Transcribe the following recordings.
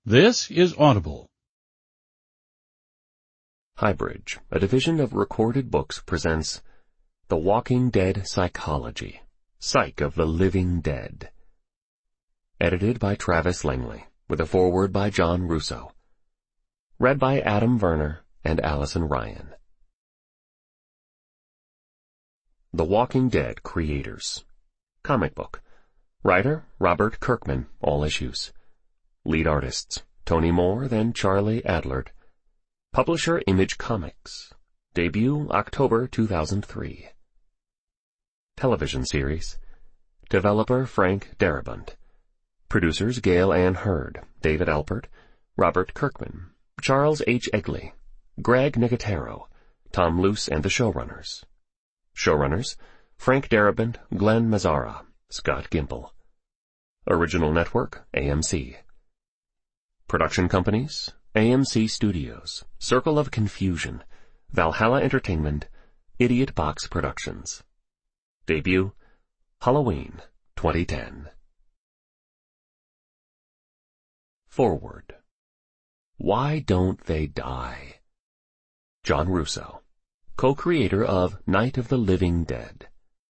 This is Audible. Highbridge, a division of Recorded Books, presents The Walking Dead Psychology, Psych of the Living Dead. Edited by Travis Langley, with a foreword by John Russo. Read by Adam Verner and Allison Ryan. The Walking Dead Creators. Comic book. Writer, Robert Kirkman, all issues. Lead artists, Tony Moore, then Charlie Adlard. Publisher, Image Comics. Debut, October 2003. Television series. Developer, Frank Darabont. Producers, Gail Ann Hurd, David Alpert, Robert Kirkman, Charles H. Egley, Greg Nicotero, Tom Luce and the showrunners. Showrunners, Frank Darabont, Glenn Mazzara, Scott Gimple. Original network, AMC. Production companies, AMC Studios, Circle of Confusion, Valhalla Entertainment, Idiot Box Productions. Debut, Halloween 2010. Forward. Why Don't They Die? John Russo, co-creator of Night of the Living Dead.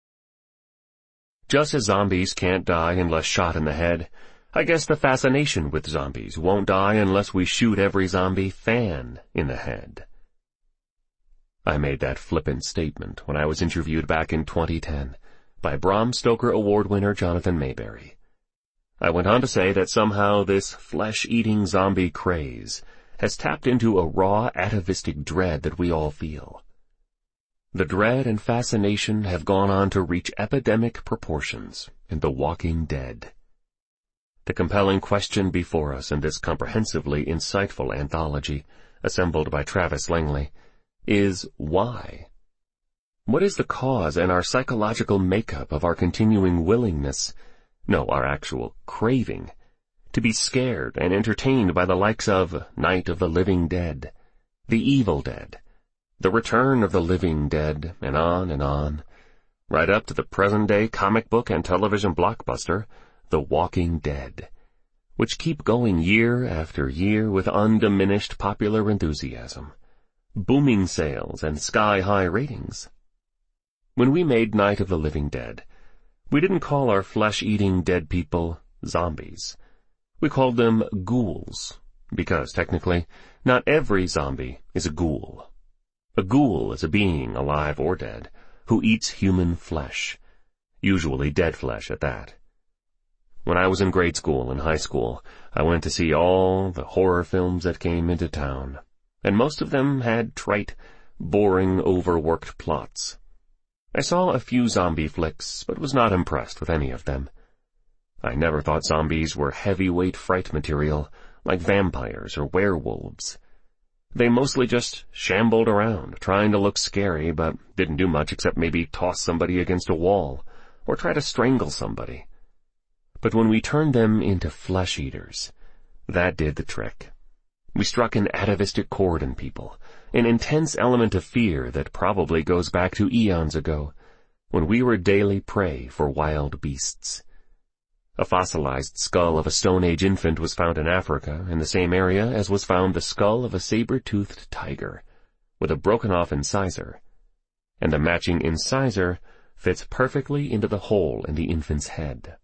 Just as zombies can't die unless shot in the head, I guess the fascination with zombies won't die unless we shoot every zombie fan in the head. I made that flippant statement when I was interviewed back in 2010 by Bram Stoker Award winner Jonathan Mayberry. I went on to say that somehow this flesh-eating zombie craze has tapped into a raw atavistic dread that we all feel. The dread and fascination have gone on to reach epidemic proportions in The Walking Dead. The compelling question before us in this comprehensively insightful anthology, assembled by Travis Langley, is why? What is the cause and our psychological makeup of our continuing willingness, no, our actual craving, to be scared and entertained by the likes of Night of the Living Dead, The Evil Dead, The Return of the Living Dead, and on, right up to the present-day comic book and television blockbuster, The Walking Dead, which keep going year after year with undiminished popular enthusiasm, booming sales, and sky-high ratings. When we made Night of the Living Dead, we didn't call our flesh-eating dead people zombies. We called them ghouls, because technically, not every zombie is a ghoul. A ghoul is a being, alive or dead, who eats human flesh, usually dead flesh at that. When I was in grade school and high school, I went to see all the horror films that came into town, and most of them had trite, boring, overworked plots. I saw a few zombie flicks, but was not impressed with any of them. I never thought zombies were heavyweight fright material, like vampires or werewolves. They mostly just shambled around, trying to look scary, but didn't do much except maybe toss somebody against a wall, or try to strangle somebody. But when we turned them into flesh-eaters, that did the trick. We struck an atavistic chord in people, an intense element of fear that probably goes back to eons ago, when we were daily prey for wild beasts. A fossilized skull of a Stone Age infant was found in Africa, in the same area as was found the skull of a saber-toothed tiger, with a broken-off incisor, and the matching incisor fits perfectly into the hole in the infant's head.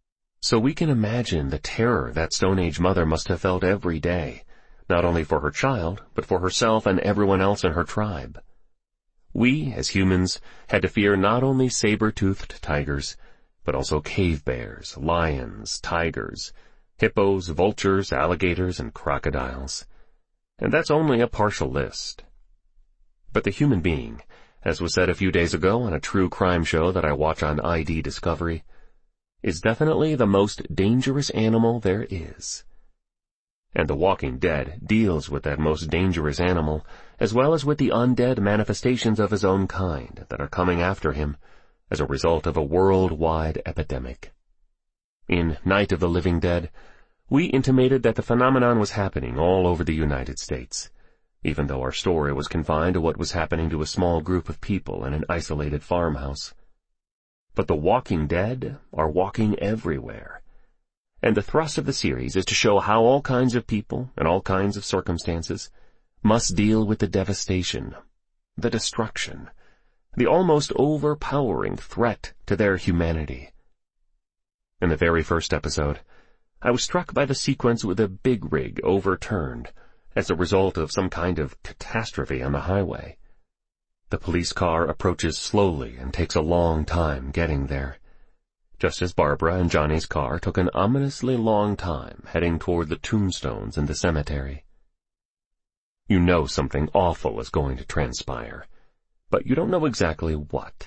So we can imagine the terror that Stone Age mother must have felt every day, not only for her child, but for herself and everyone else in her tribe. We, as humans, had to fear not only saber-toothed tigers, but also cave bears, lions, tigers, hippos, vultures, alligators, and crocodiles. And that's only a partial list. But the human being, as was said a few days ago on a true crime show that I watch on ID Discovery, is definitely the most dangerous animal there is. And The Walking Dead deals with that most dangerous animal, as well as with the undead manifestations of his own kind that are coming after him as a result of a worldwide epidemic. In Night of the Living Dead, we intimated that the phenomenon was happening all over the United States, even though our story was confined to what was happening to a small group of people in an isolated farmhouse. But the Walking Dead are walking everywhere, And the thrust of the series is to show how all kinds of people and all kinds of circumstances must deal with the devastation, the destruction, the almost overpowering threat to their humanity. In the very first episode, I was struck by the sequence with a big rig overturned as a result of some kind of catastrophe on the highway. The police car approaches slowly and takes a long time getting there, just as Barbara and Johnny's car took an ominously long time heading toward the tombstones in the cemetery. You know something awful is going to transpire, but you don't know exactly what.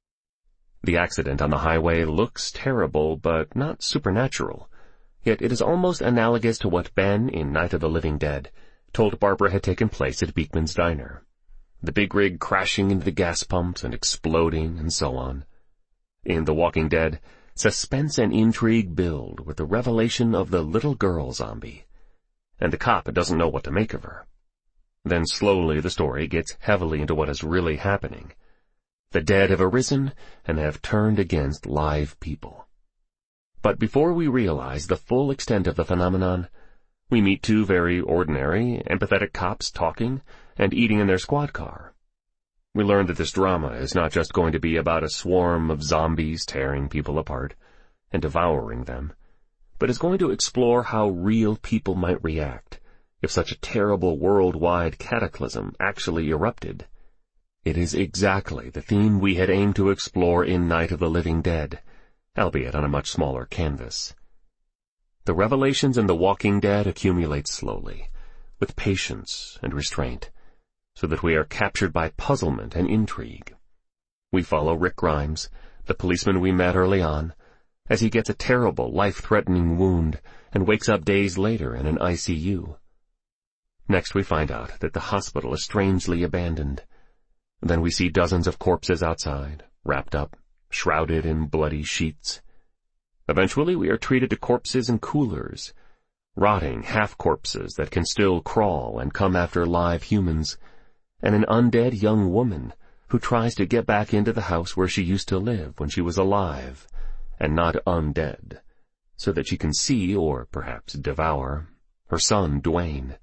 The accident on the highway looks terrible, but not supernatural, yet it is almost analogous to what Ben, in Night of the Living Dead, told Barbara had taken place at Beekman's Diner. The big rig crashing into the gas pumps and exploding and so on. In The Walking Dead, suspense and intrigue build with the revelation of the little girl zombie, and the cop doesn't know what to make of her. Then slowly the story gets heavily into what is really happening. The dead have arisen and have turned against live people. But before we realize the full extent of the phenomenon, we meet two very ordinary, empathetic cops talking and eating in their squad car. We learn that this drama is not just going to be about a swarm of zombies tearing people apart and devouring them, but is going to explore how real people might react if such a terrible worldwide cataclysm actually erupted. It is exactly the theme we had aimed to explore in Night of the Living Dead, albeit on a much smaller canvas. The revelations in The Walking Dead accumulate slowly, with patience and restraint, so that we are captured by puzzlement and intrigue. We follow Rick Grimes, the policeman we met early on, as he gets a terrible, life-threatening wound and wakes up days later in an ICU. Next we find out that the hospital is strangely abandoned. Then we see dozens of corpses outside, wrapped up, shrouded in bloody sheets. Eventually we are treated to corpses in coolers, rotting half-corpses that can still crawl and come after live humans, and an undead young woman who tries to get back into the house where she used to live when she was alive, and not undead, so that she can see, or perhaps devour, her son Dwayne.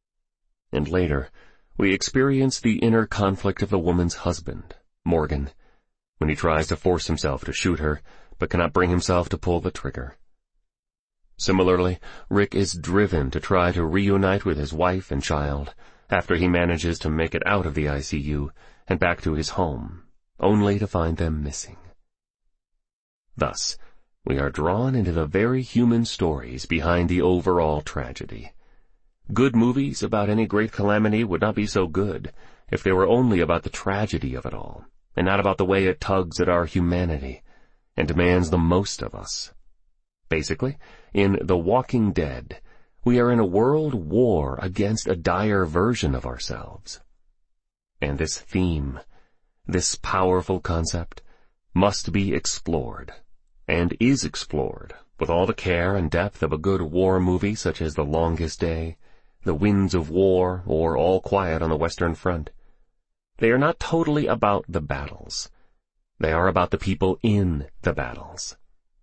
And later, we experience the inner conflict of the woman's husband, Morgan, when he tries to force himself to shoot her, but cannot bring himself to pull the trigger. Similarly, Rick is driven to try to reunite with his wife and child after he manages to make it out of the ICU and back to his home, only to find them missing. Thus, we are drawn into the very human stories behind the overall tragedy. Good movies about any great calamity would not be so good if they were only about the tragedy of it all, and not about the way it tugs at our humanity and demands the most of us. Basically, in The Walking Dead, we are in a world war against a dire version of ourselves. And this theme, this powerful concept, must be explored, and is explored, with all the care and depth of a good war movie such as The Longest Day, The Winds of War, or All Quiet on the Western Front. They are not totally about the battles. They are about the people in the battles.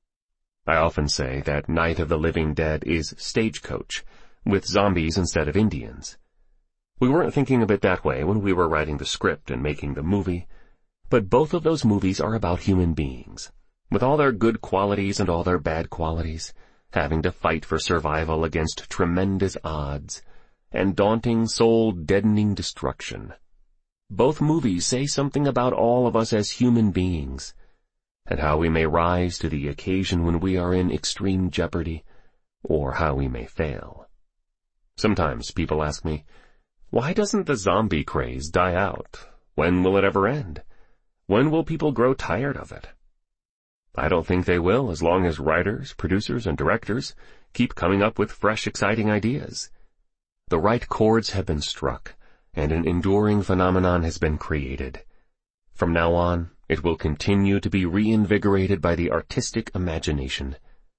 I often say that Night of the Living Dead is Stagecoach, with zombies instead of Indians. We weren't thinking of it that way when we were writing the script and making the movie, but both of those movies are about human beings, with all their good qualities and all their bad qualities, having to fight for survival against tremendous odds and daunting, soul-deadening destruction. Both movies say something about all of us as human beings, and how we may rise to the occasion when we are in extreme jeopardy, or how we may fail. Sometimes people ask me, why doesn't the zombie craze die out? When will it ever end? When will people grow tired of it? I don't think they will, as long as writers, producers, and directors keep coming up with fresh, exciting ideas. The right chords have been struck, and an enduring phenomenon has been created. From now on, it will continue to be reinvigorated by the artistic imagination.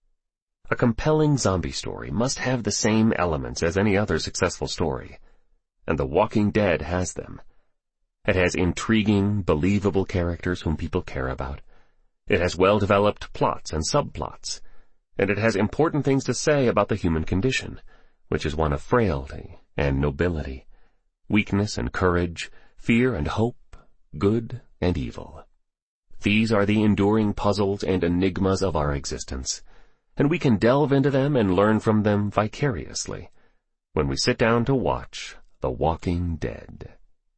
A compelling zombie story must have the same elements as any other successful story, and The Walking Dead has them. It has intriguing, believable characters whom people care about. It has well-developed plots and subplots. and it has important things to say about the human condition, which is one of frailty and nobility, weakness and courage, fear and hope, good and evil. These are the enduring puzzles and enigmas of our existence, and we can delve into them and learn from them vicariously when we sit down to watch The Walking Dead.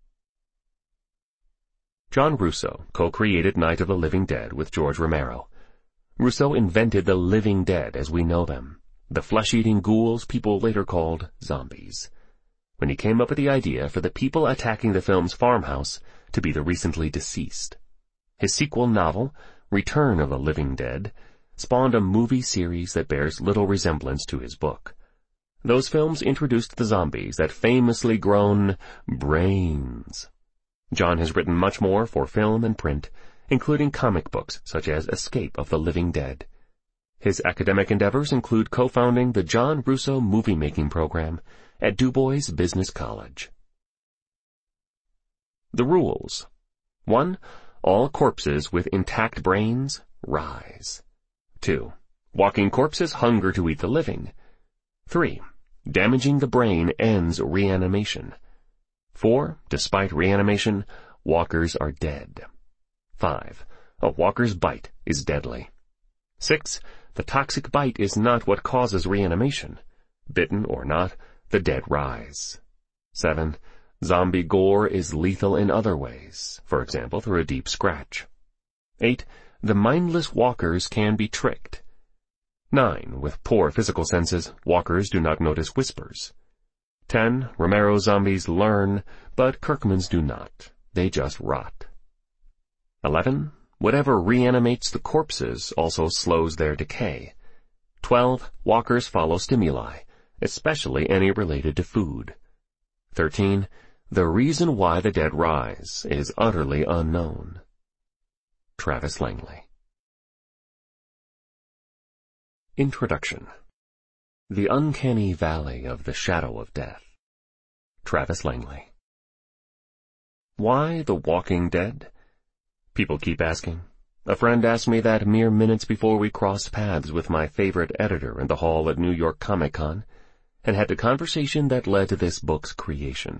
John Russo co-created Night of the Living Dead with George Romero. Russo invented the living dead as we know them, the flesh-eating ghouls people later called zombies, when he came up with the idea for the people attacking the film's farmhouse to be the recently deceased. His sequel novel, Return of the Living Dead, spawned a movie series that bears little resemblance to his book. Those films introduced the zombies that famously groan brains. John has written much more for film and print, including comic books such as Escape of the Living Dead. His academic endeavors include co-founding the John Russo movie-making program at Du Bois Business College. The rules. 1. All corpses with intact brains rise. 2. Walking corpses hunger to eat the living. 3. Damaging the brain ends reanimation. 4. Despite reanimation, walkers are dead. 5. A walker's bite is deadly. 6. The toxic bite is not what causes reanimation. Bitten or not, the dead rise. 7. Zombie gore is lethal in other ways, for example through a deep scratch. 8. The mindless walkers can be tricked. 9. With poor physical senses, walkers do not notice whispers. 10. Romero's zombies learn, but Kirkman's do not. They just rot. 11. Whatever reanimates the corpses also slows their decay. 12. Walkers follow stimuli, especially any related to food. 13. The reason why the dead rise is utterly unknown. Travis Langley. Introduction. The Uncanny Valley of the Shadow of Death. Travis Langley. Why The Walking Dead? People keep asking. A friend asked me that mere minutes before we crossed paths with my favorite editor in the hall at New York Comic Con, and had the conversation that led to this book's creation.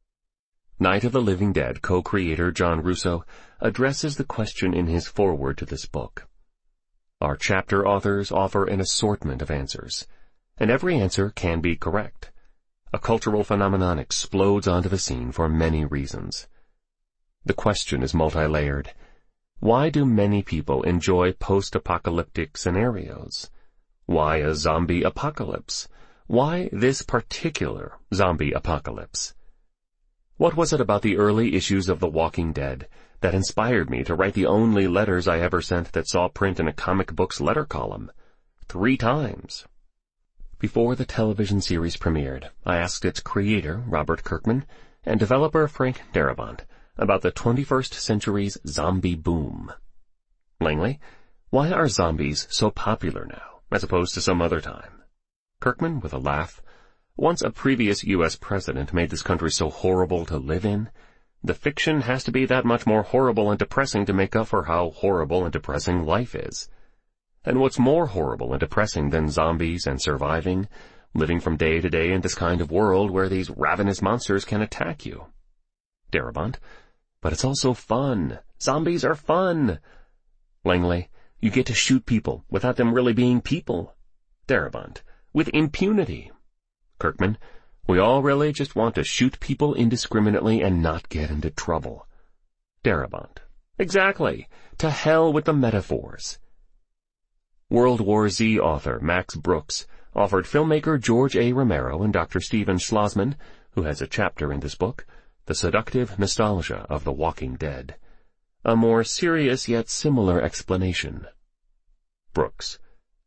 Night of the Living Dead co-creator John Russo addresses the question in his foreword to this book. Our chapter authors offer an assortment of answers, and every answer can be correct. A cultural phenomenon explodes onto the scene for many reasons. The question is multi-layered. Why do many people enjoy post-apocalyptic scenarios? Why a zombie apocalypse? Why this particular zombie apocalypse? What was it about the early issues of The Walking Dead that inspired me to write the only letters I ever sent that saw print in a comic book's letter column? 3 times. Before the television series premiered, I asked its creator, Robert Kirkman, and developer Frank Darabont about the 21st century's zombie boom. Langley, why are zombies so popular now, as opposed to some other time? Kirkman, with a laugh, once a previous U.S. president made this country so horrible to live in, the fiction has to be that much more horrible and depressing to make up for how horrible and depressing life is. And what's more horrible and depressing than zombies and surviving, living from day to day in this kind of world where these ravenous monsters can attack you? Darabont, but it's also fun. Zombies are fun. Langley, you get to shoot people without them really being people. Darabont, with impunity. Kirkman, we all really just want to shoot people indiscriminately and not get into trouble. Darabont, exactly. To hell with the metaphors. World War Z author Max Brooks offered filmmaker George A. Romero and Dr. Steven Schlossman, who has a chapter in this book, the seductive nostalgia of The Walking Dead, a more serious yet similar explanation. Brooks,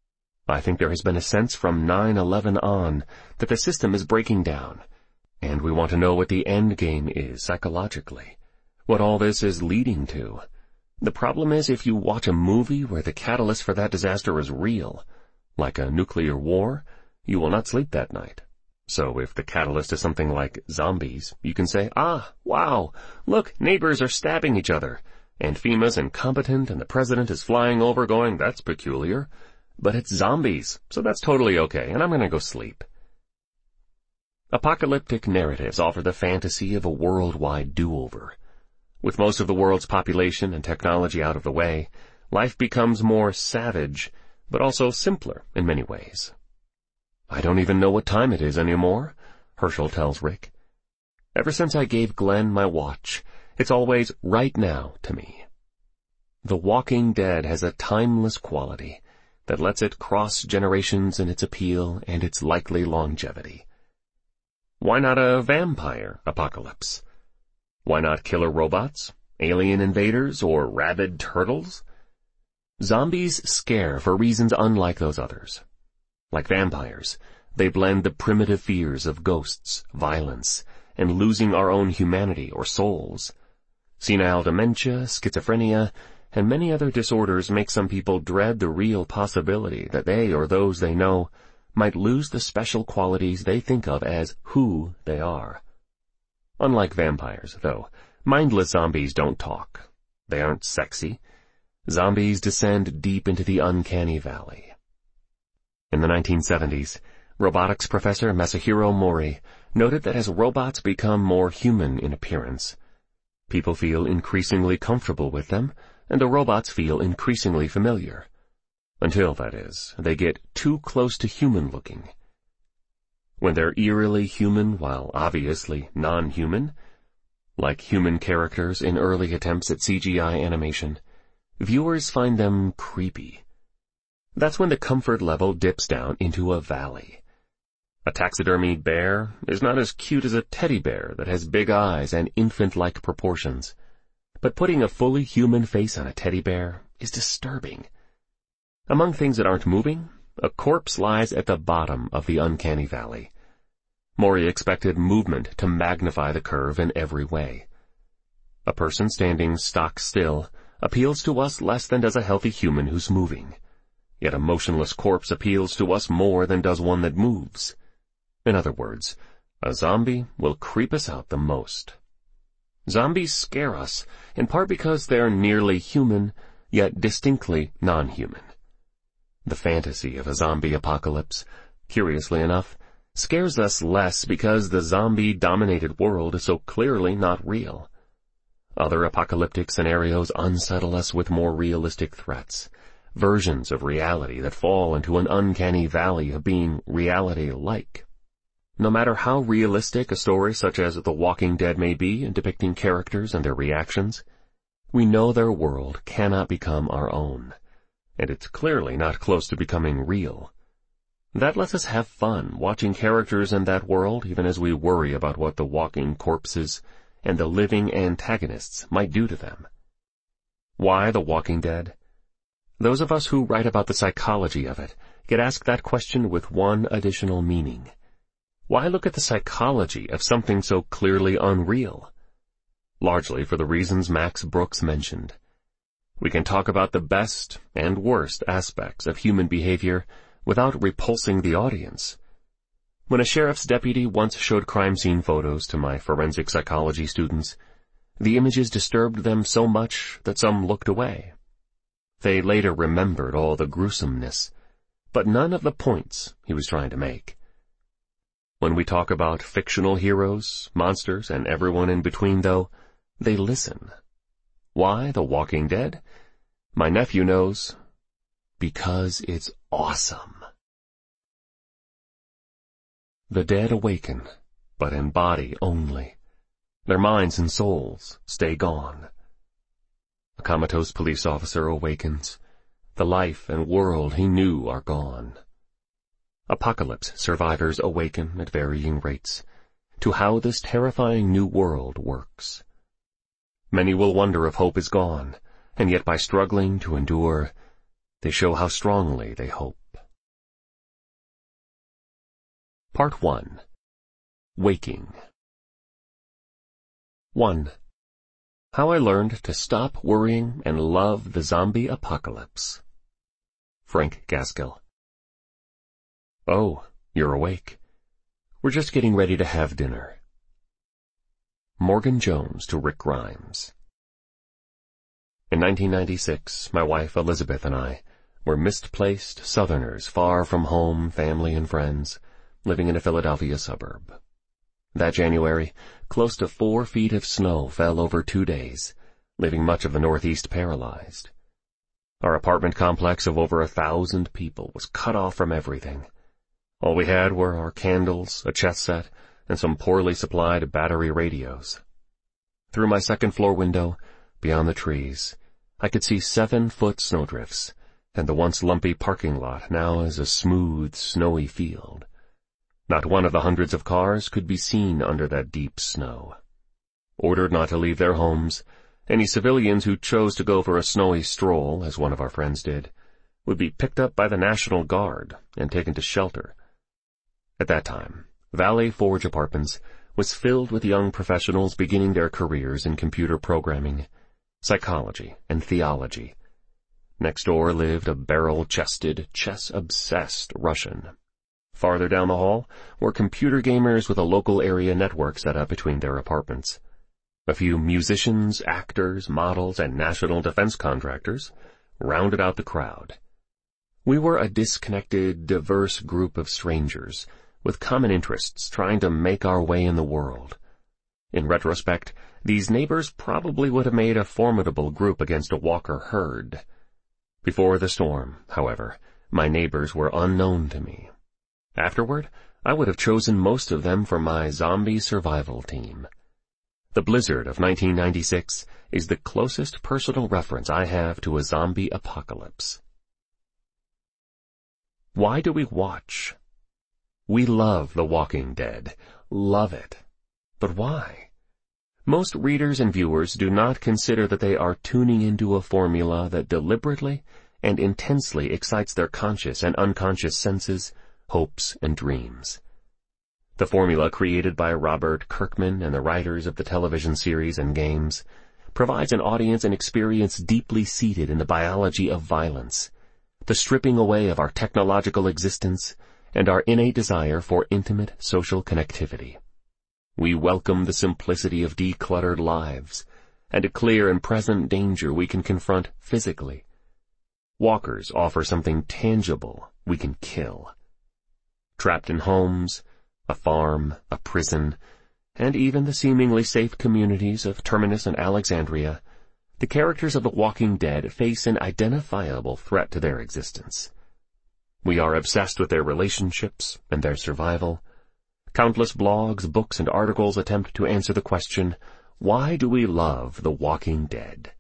I think there has been a sense from 9/11 on that the system is breaking down, and we want to know what the end game is psychologically, what all this is leading to. The problem is if you watch a movie where the catalyst for that disaster is real, like a nuclear war, you will not sleep that night. So if the catalyst is something like zombies, you can say, wow, look, neighbors are stabbing each other, and FEMA's incompetent and the president is flying over going, that's peculiar. but it's zombies, so that's totally okay, and I'm gonna go sleep. Apocalyptic narratives offer the fantasy of a worldwide do-over. With most of the world's population and technology out of the way, life becomes more savage, but also simpler in many ways. "I don't even know what time it is anymore," Herschel tells Rick. "Ever since I gave Glenn my watch, it's always right now to me." The Walking Dead has a timeless quality that lets it cross generations in its appeal and its likely longevity. Why not a vampire apocalypse? Why not killer robots, alien invaders, or rabid turtles? Zombies scare for reasons unlike those others. Like vampires, they blend the primitive fears of ghosts, violence, and losing our own humanity or souls. Senile dementia, schizophrenia, and many other disorders make some people dread the real possibility that they or those they know might lose the special qualities they think of as who they are. Unlike vampires, though, mindless zombies don't talk. They aren't sexy. Zombies descend deep into the uncanny valley. In the 1970s, robotics professor Masahiro Mori noted that as robots become more human in appearance, people feel increasingly comfortable with them, and the robots feel increasingly familiar. Until, that is, they get too close to human-looking. When they're eerily human while obviously non-human, like human characters in early attempts at CGI animation, viewers find them creepy. That's when the comfort level dips down into a valley. A taxidermied bear is not as cute as a teddy bear that has big eyes and infant-like proportions. But putting a fully human face on a teddy bear is disturbing. Among things that aren't moving, a corpse lies at the bottom of the uncanny valley. Mori expected movement to magnify the curve in every way. A person standing stock still appeals to us less than does a healthy human who's moving. Yet a motionless corpse appeals to us more than does one that moves. In other words, a zombie will creep us out the most. Zombies scare us, in part because they're nearly human, yet distinctly non-human. The fantasy of a zombie apocalypse, curiously enough, scares us less because the zombie-dominated world is so clearly not real. Other apocalyptic scenarios unsettle us with more realistic threats, versions of reality that fall into an uncanny valley of being reality-like. No matter how realistic a story such as The Walking Dead may be in depicting characters and their reactions, we know their world cannot become our own, and it's clearly not close to becoming real. That lets us have fun watching characters in that world even as we worry about what the walking corpses and the living antagonists might do to them. Why The Walking Dead? Those of us who write about the psychology of it get asked that question with one additional meaning. Why look at the psychology of something so clearly unreal? Largely for the reasons Max Brooks mentioned. We can talk about the best and worst aspects of human behavior without repulsing the audience. When a sheriff's deputy once showed crime scene photos to my forensic psychology students, the images disturbed them so much that some looked away. They later remembered all the gruesomeness, but none of the points he was trying to make. When we talk about fictional heroes, monsters, and everyone in between, though, they listen. Why The Walking Dead? My nephew knows. Because it's awesome. The dead awaken, but in body only. Their minds and souls stay gone. A comatose police officer awakens. The life and world he knew are gone. Apocalypse survivors awaken at varying rates to how this terrifying new world works. Many will wonder if hope is gone, and yet by struggling to endure, they show how strongly they hope. Part 1. Waking. 1. How I learned to stop worrying and love the zombie apocalypse. Frank Gaskill. Oh, you're awake. We're just getting ready to have dinner. Morgan Jones to Rick Grimes. In 1996, my wife Elizabeth and I were misplaced Southerners far from home, family, and friends, living in a Philadelphia suburb. That January, close to 4 feet of snow fell over 2 days, leaving much of the Northeast paralyzed. Our apartment complex of over 1,000 people was cut off from everything. All we had were our candles, a chess set, and some poorly supplied battery radios. Through my second-floor window, beyond the trees, I could see 7-foot snowdrifts, and the once lumpy parking lot now is a smooth, snowy field. Not one of the hundreds of cars could be seen under that deep snow. Ordered not to leave their homes, any civilians who chose to go for a snowy stroll, as one of our friends did, would be picked up by the National Guard and taken to shelter. At that time, Valley Forge Apartments was filled with young professionals beginning their careers in computer programming, psychology, and theology. Next door lived a barrel-chested, chess-obsessed Russian. Farther down the hall were computer gamers with a local area network set up between their apartments. A few musicians, actors, models, and national defense contractors rounded out the crowd. We were a disconnected, diverse group of strangers with common interests trying to make our way in the world. In retrospect, these neighbors probably would have made a formidable group against a Walker herd. Before the storm, however, my neighbors were unknown to me. Afterward, I would have chosen most of them for my zombie survival team. The blizzard of 1996 is the closest personal reference I have to a zombie apocalypse. Why do we watch? We love The Walking Dead. Love it. But why? Most readers and viewers do not consider that they are tuning into a formula that deliberately and intensely excites their conscious and unconscious senses, hopes, and dreams. The formula created by Robert Kirkman and the writers of the television series and games provides an audience an experience deeply seated in the biology of violence, the stripping away of our technological existence, and our innate desire for intimate social connectivity. We welcome the simplicity of decluttered lives and a clear and present danger we can confront physically. Walkers offer something tangible we can kill. Trapped in homes, a farm, a prison, and even the seemingly safe communities of Terminus and Alexandria, the characters of The Walking Dead face an identifiable threat to their existence. We are obsessed with their relationships and their survival. Countless blogs, books, and articles attempt to answer the question, why do we love The Walking Dead?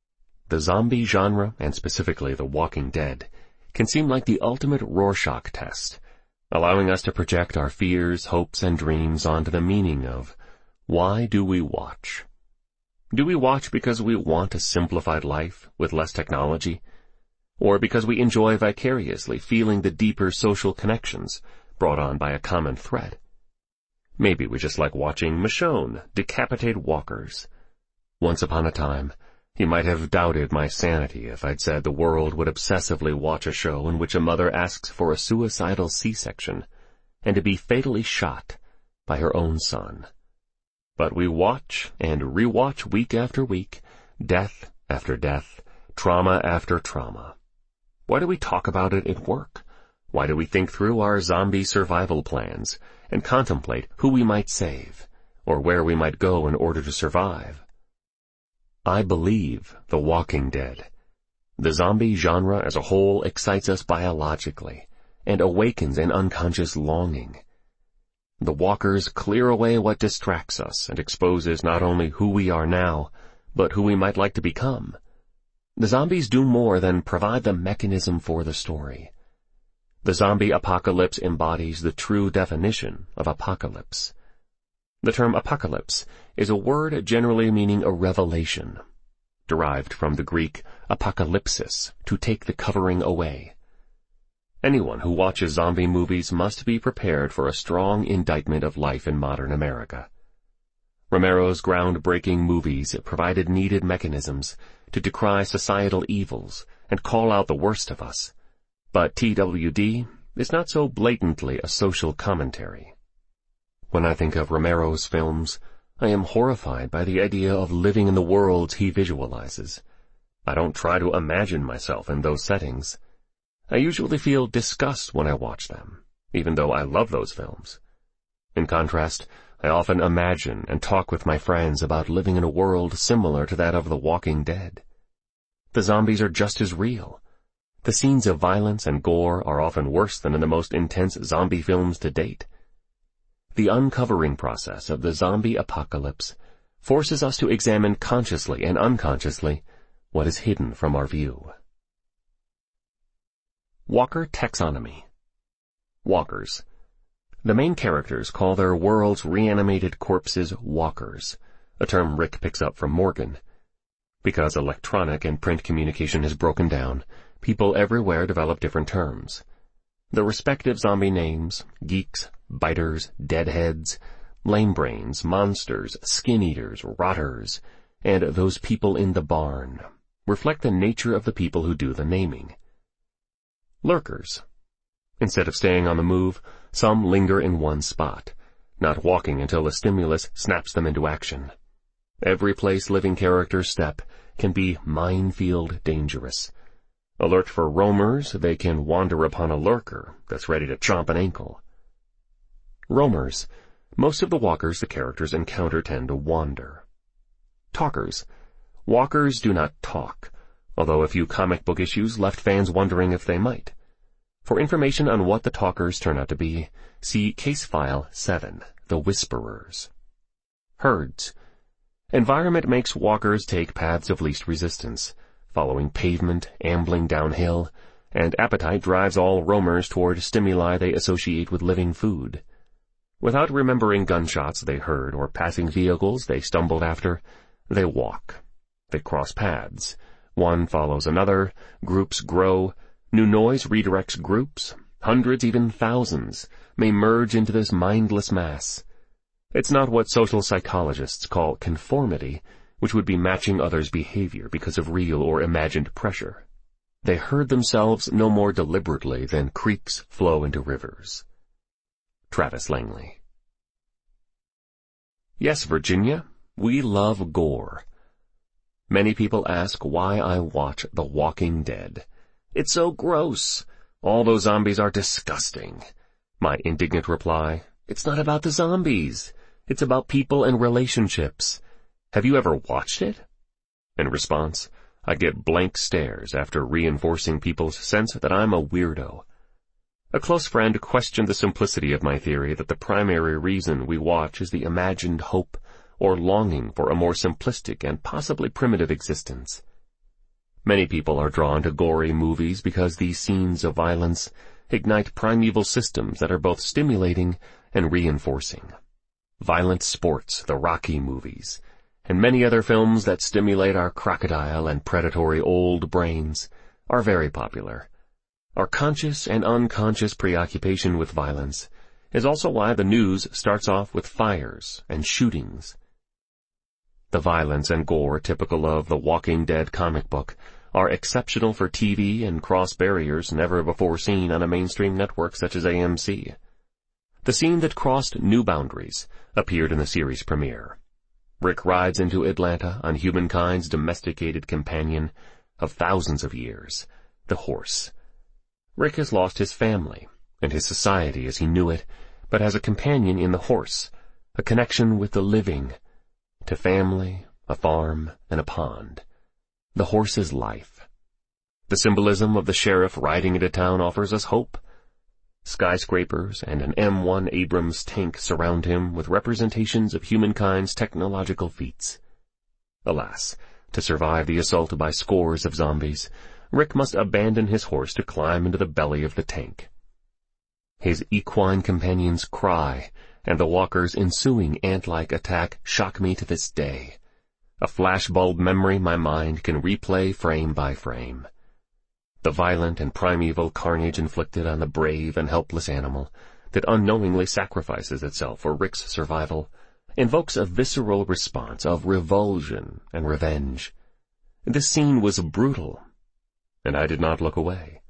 The zombie genre, and specifically The Walking Dead, can seem like the ultimate Rorschach test, allowing us to project our fears, hopes, and dreams onto the meaning of, why do we watch? Do we watch because we want a simplified life with less technology? Or because we enjoy vicariously feeling the deeper social connections brought on by a common thread? Maybe we just like watching Michonne decapitate walkers. Once upon a time, you might have doubted my sanity if I'd said the world would obsessively watch a show in which a mother asks for a suicidal C-section and to be fatally shot by her own son. But we watch and rewatch week after week, death after death, trauma after trauma. Why do we talk about it at work? Why do we think through our zombie survival plans and contemplate who we might save or where we might go in order to survive? I believe The Walking Dead. The zombie genre as a whole excites us biologically and awakens an unconscious longing. The walkers clear away what distracts us and exposes not only who we are now, but who we might like to become. The zombies do more than provide the mechanism for the story. The zombie apocalypse embodies the true definition of apocalypse. The term apocalypse is a word generally meaning a revelation, derived from the Greek apokalypsis, to take the covering away. Anyone who watches zombie movies must be prepared for a strong indictment of life in modern America. Romero's groundbreaking movies provided needed mechanisms to decry societal evils and call out the worst of us, but TWD is not so blatantly a social commentary. When I think of Romero's films, I am horrified by the idea of living in the worlds he visualizes. I don't try to imagine myself in those settings. I usually feel disgust when I watch them, even though I love those films. In contrast, I often imagine and talk with my friends about living in a world similar to that of The Walking Dead. The zombies are just as real. The scenes of violence and gore are often worse than in the most intense zombie films to date. The uncovering process of the zombie apocalypse forces us to examine consciously and unconsciously what is hidden from our view. Walker taxonomy. Walkers. The main characters call their world's reanimated corpses walkers, a term Rick picks up from Morgan. Because electronic and print communication has broken down, people everywhere develop different terms. The respective zombie names, geeks, biters, deadheads, lamebrains, monsters, skin-eaters, rotters, and those people in the barn, reflect the nature of the people who do the naming. Lurkers. Instead of staying on the move, some linger in one spot, not walking until a stimulus snaps them into action. Every place living characters step can be minefield dangerous. Alert for roamers, they can wander upon a lurker that's ready to chomp an ankle. Roamers. Most of the walkers the characters encounter tend to wander. Talkers. Walkers do not talk, although a few comic book issues left fans wondering if they might. For information on what the talkers turn out to be, see Case File 7, The Whisperers. Herds. Environment makes walkers take paths of least resistance, following pavement, ambling downhill, and appetite drives all roamers toward stimuli they associate with living food. Without remembering gunshots they heard or passing vehicles they stumbled after, they walk. They cross paths. One follows another, groups grow, new noise redirects groups, hundreds, even thousands, may merge into this mindless mass. It's not what social psychologists call conformity, which would be matching others' behavior because of real or imagined pressure. They herd themselves no more deliberately than creeks flow into rivers. Travis Langley. Yes, Virginia, we love gore. Many people ask why I watch The Walking Dead. It's so gross. All those zombies are disgusting. My indignant reply, it's not about the zombies. It's about people and relationships. Have you ever watched it? In response, I get blank stares after reinforcing people's sense that I'm a weirdo. A close friend questioned the simplicity of my theory that the primary reason we watch is the imagined hope or longing for a more simplistic and possibly primitive existence. Many people are drawn to gory movies because these scenes of violence ignite primeval systems that are both stimulating and reinforcing. Violent sports, the Rocky movies, and many other films that stimulate our crocodile and predatory old brains are very popular. Our conscious and unconscious preoccupation with violence is also why the news starts off with fires and shootings. The violence and gore typical of the Walking Dead comic book are exceptional for TV and cross barriers never before seen on a mainstream network such as AMC. The scene that crossed new boundaries appeared in the series premiere. Rick rides into Atlanta on humankind's domesticated companion of thousands of years, the horse. Rick has lost his family and his society as he knew it, but has a companion in the horse, a connection with the living, to family, a farm, and a pond. The horse is life. The symbolism of the sheriff riding into town offers us hope. Skyscrapers and an M1 Abrams tank surround him with representations of humankind's technological feats. Alas, to survive the assault by scores of zombies, Rick must abandon his horse to climb into the belly of the tank. His equine companion's cry and the walker's ensuing ant-like attack shock me to this day. A flashbulb memory my mind can replay frame by frame. The violent and primeval carnage inflicted on the brave and helpless animal that unknowingly sacrifices itself for Rick's survival invokes a visceral response of revulsion and revenge. This scene was brutal, and I did not look away.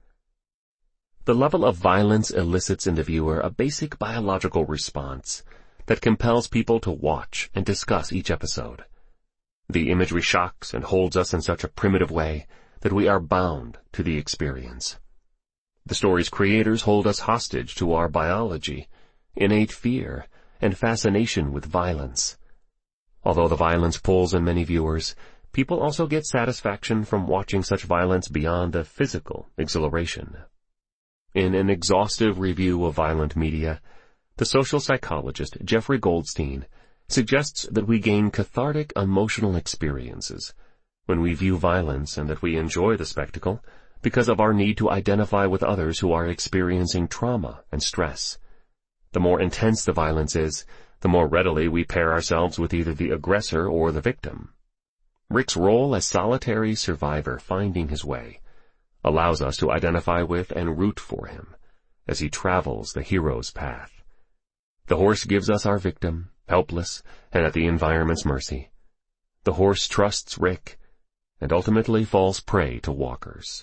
The level of violence elicits in the viewer a basic biological response that compels people to watch and discuss each episode. The imagery shocks and holds us in such a primitive way that we are bound to the experience. The story's creators hold us hostage to our biology, innate fear, and fascination with violence. Although the violence pulls in many viewers, people also get satisfaction from watching such violence beyond the physical exhilaration. In an exhaustive review of violent media, the social psychologist Jeffrey Goldstein suggests that we gain cathartic emotional experiences when we view violence, and that we enjoy the spectacle because of our need to identify with others who are experiencing trauma and stress. The more intense the violence is, the more readily we pair ourselves with either the aggressor or the victim. Rick's role as solitary survivor finding his way allows us to identify with and root for him as he travels the hero's path. The horse gives us our victim, helpless and at the environment's mercy. The horse trusts Rick and ultimately falls prey to walkers.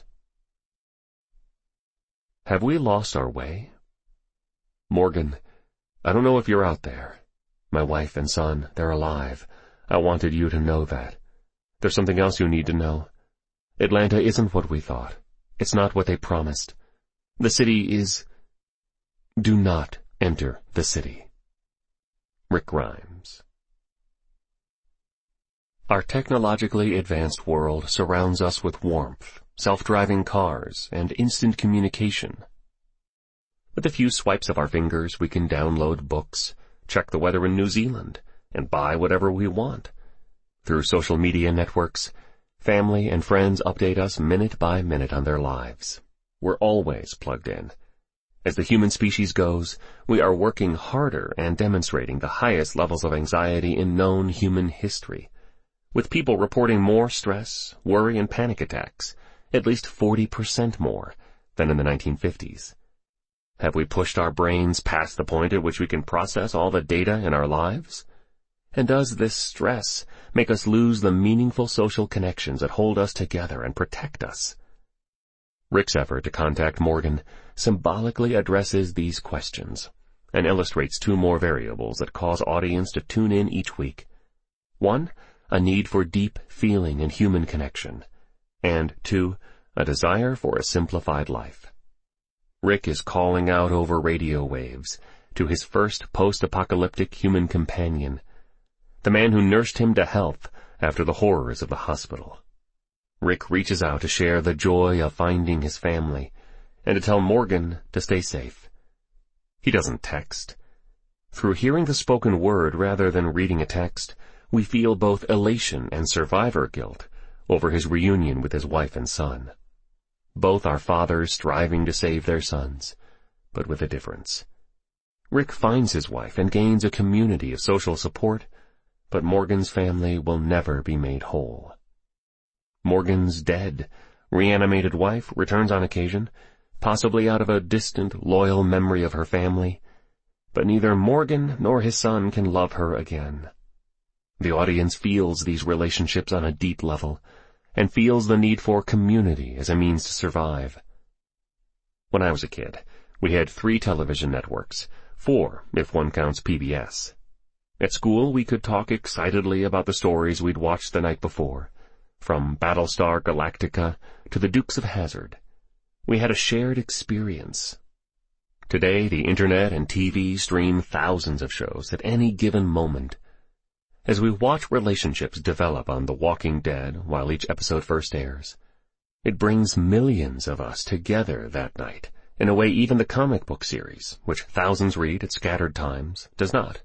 Have we lost our way? Morgan, I don't know if you're out there. My wife and son, they're alive. I wanted you to know that. There's something else you need to know. Atlanta isn't what we thought. It's not what they promised. The city is... Do not enter the city. Rick Grimes. Our technologically advanced world surrounds us with warmth, self-driving cars, and instant communication. With a few swipes of our fingers, we can download books, check the weather in New Zealand, and buy whatever we want. Through social media networks, family and friends update us minute by minute on their lives. We're always plugged in. As the human species goes, we are working harder and demonstrating the highest levels of anxiety in known human history, with people reporting more stress, worry, and panic attacks, at least 40% more than in the 1950s. Have we pushed our brains past the point at which we can process all the data in our lives? And does this stress make us lose the meaningful social connections that hold us together and protect us? Rick's effort to contact Morgan symbolically addresses these questions and illustrates two more variables that cause audience to tune in each week. One, a need for deep feeling and human connection, and two, a desire for a simplified life. Rick is calling out over radio waves to his first post-apocalyptic human companion, the man who nursed him to health after the horrors of the hospital. Rick reaches out to share the joy of finding his family and to tell Morgan to stay safe. He doesn't text. Through hearing the spoken word rather than reading a text, we feel both elation and survivor guilt over his reunion with his wife and son. Both are fathers striving to save their sons, but with a difference. Rick finds his wife and gains a community of social support, but Morgan's family will never be made whole. Morgan's dead, reanimated wife returns on occasion, possibly out of a distant, loyal memory of her family, but neither Morgan nor his son can love her again. The audience feels these relationships on a deep level, and feels the need for community as a means to survive. When I was a kid, we had 3 television networks, 4 if one counts PBS. At school, we could talk excitedly about the stories we'd watched the night before, from Battlestar Galactica to the Dukes of Hazzard. We had a shared experience. Today, the internet and TV stream thousands of shows at any given moment. As we watch relationships develop on The Walking Dead while each episode first airs, it brings millions of us together that night in a way even the comic book series, which thousands read at scattered times, does not.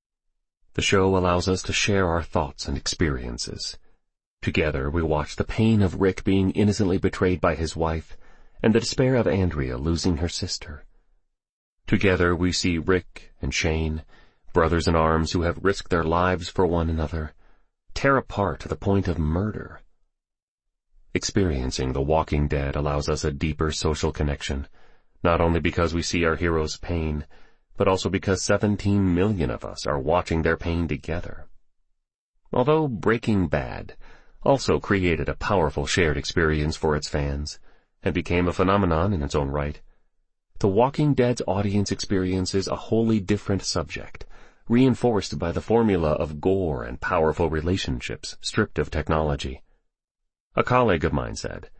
The show allows us to share our thoughts and experiences. Together we watch the pain of Rick being innocently betrayed by his wife and the despair of Andrea losing her sister. Together we see Rick and Shane, brothers in arms who have risked their lives for one another, tear apart to the point of murder. Experiencing The Walking Dead allows us a deeper social connection, not only because we see our heroes' pain, but also because 17 million of us are watching their pain together. Although Breaking Bad also created a powerful shared experience for its fans and became a phenomenon in its own right, The Walking Dead's audience experiences a wholly different subject, reinforced by the formula of gore and powerful relationships stripped of technology. A colleague of mine said,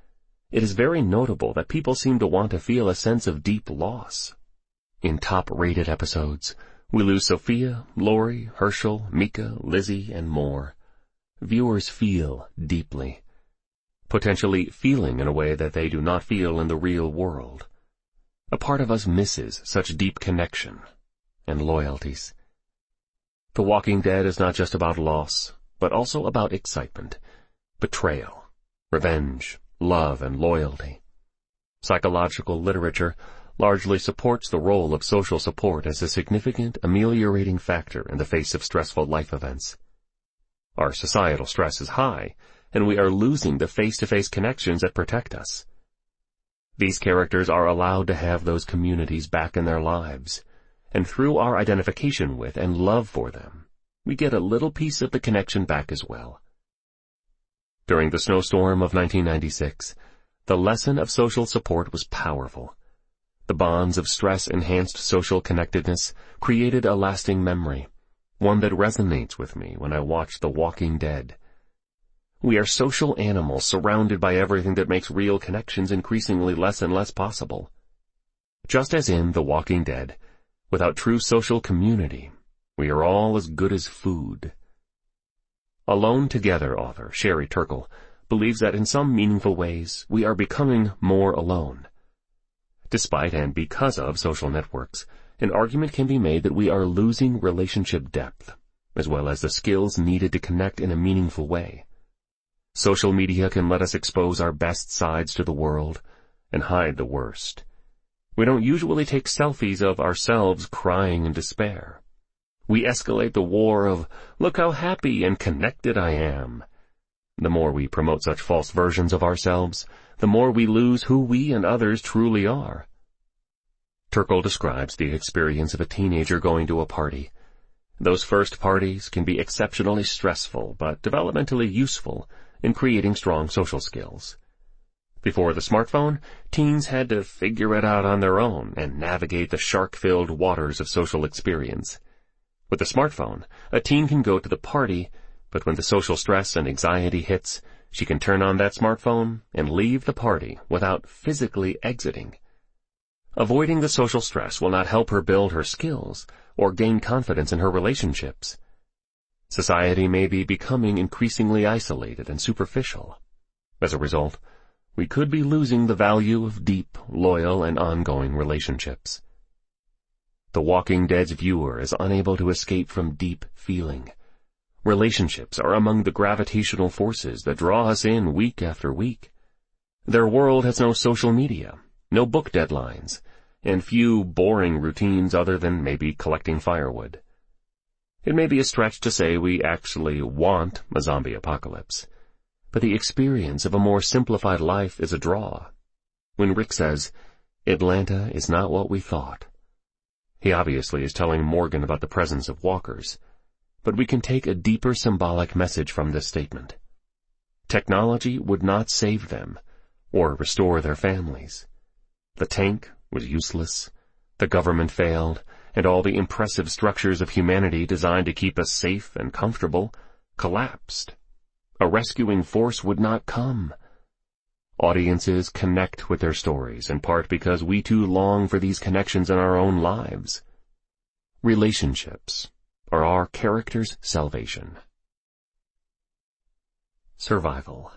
it is very notable that people seem to want to feel a sense of deep loss. In top-rated episodes, we lose Sophia, Lori, Herschel, Mika, Lizzie, and more. Viewers feel deeply, potentially feeling in a way that they do not feel in the real world. A part of us misses such deep connection and loyalties. The Walking Dead is not just about loss, but also about excitement, betrayal, revenge, love, and loyalty. Psychological literature largely supports the role of social support as a significant ameliorating factor in the face of stressful life events. Our societal stress is high, and we are losing the face-to-face connections that protect us. These characters are allowed to have those communities back in their lives, and through our identification with and love for them, we get a little piece of the connection back as well. During the snowstorm of 1996, the lesson of social support was powerful. The bonds of stress-enhanced social connectedness created a lasting memory, one that resonates with me when I watch The Walking Dead. We are social animals surrounded by everything that makes real connections increasingly less and less possible. Just as in The Walking Dead, without true social community, we are all as good as food. Alone Together author Sherry Turkle believes that in some meaningful ways we are becoming more alone. Despite and because of social networks, an argument can be made that we are losing relationship depth, as well as the skills needed to connect in a meaningful way. Social media can let us expose our best sides to the world and hide the worst. We don't usually take selfies of ourselves crying in despair. We escalate the war of, look how happy and connected I am. The more we promote such false versions of ourselves, the more we lose who we and others truly are. Turkle describes the experience of a teenager going to a party. Those first parties can be exceptionally stressful but developmentally useful in creating strong social skills. Before the smartphone, teens had to figure it out on their own and navigate the shark-filled waters of social experience. With the smartphone, a teen can go to the party, but when the social stress and anxiety hits, she can turn on that smartphone and leave the party without physically exiting. Avoiding the social stress will not help her build her skills or gain confidence in her relationships. Society may be becoming increasingly isolated and superficial. As a result, we could be losing the value of deep, loyal, and ongoing relationships. The Walking Dead's viewer is unable to escape from deep feeling. Relationships are among the gravitational forces that draw us in week after week. Their world has no social media, no book deadlines, and few boring routines other than maybe collecting firewood. It may be a stretch to say we actually want a zombie apocalypse, but the experience of a more simplified life is a draw. When Rick says, "Atlanta is not what we thought," he obviously is telling Morgan about the presence of walkers, but we can take a deeper symbolic message from this statement. Technology would not save them or restore their families. The tank was useless, the government failed, and all the impressive structures of humanity designed to keep us safe and comfortable collapsed. A rescuing force would not come. Audiences connect with their stories, in part because we too long for these connections in our own lives. Relationships are our character's salvation. Survival.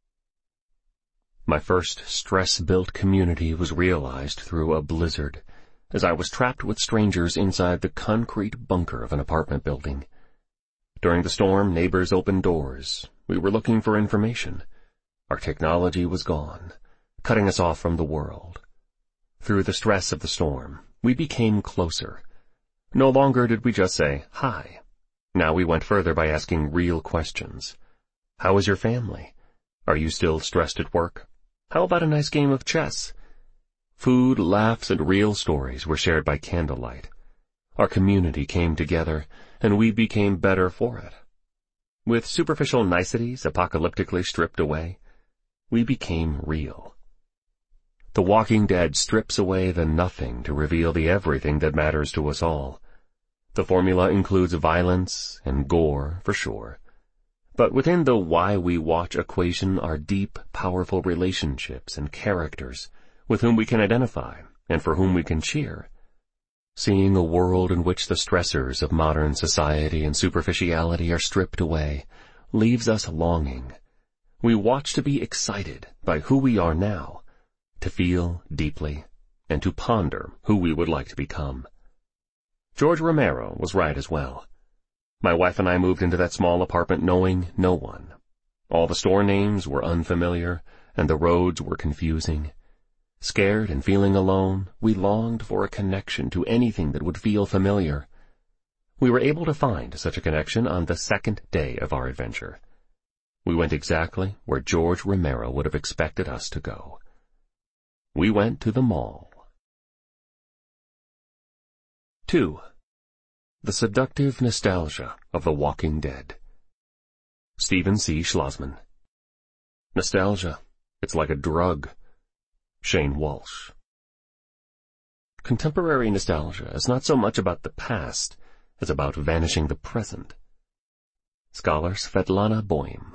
My first stress-built community was realized through a blizzard, as I was trapped with strangers inside the concrete bunker of an apartment building. During the storm, neighbors opened doors. We were looking for information. Our technology was gone, cutting us off from the world. Through the stress of the storm, we became closer. No longer did we just say, "Hi." Now we went further by asking real questions. How is your family? Are you still stressed at work? How about a nice game of chess? Food, laughs, and real stories were shared by candlelight. Our community came together, and we became better for it. With superficial niceties apocalyptically stripped away, we became real. The Walking Dead strips away the nothing to reveal the everything that matters to us all. The formula includes violence and gore, for sure, But within the why we watch equation are deep, powerful relationships and characters with whom we can identify and for whom we can cheer. Seeing a world in which the stressors of modern society and superficiality are stripped away leaves us longing. We watch to be excited by who we are now, to feel deeply, and to ponder who we would like to become. George Romero was right as well. My wife and I moved into that small apartment knowing no one. All the store names were unfamiliar, and the roads were confusing. Scared and feeling alone, we longed for a connection to anything that would feel familiar. We were able to find such a connection on the second day of our adventure. We went exactly where George Romero would have expected us to go. We went to the mall. 2. The Seductive Nostalgia of the Walking Dead. Stephen C. Schlossman. Nostalgia, it's like a drug. Shane Walsh. Contemporary nostalgia is not so much about the past as about vanishing the present. Scholar Svetlana Boym.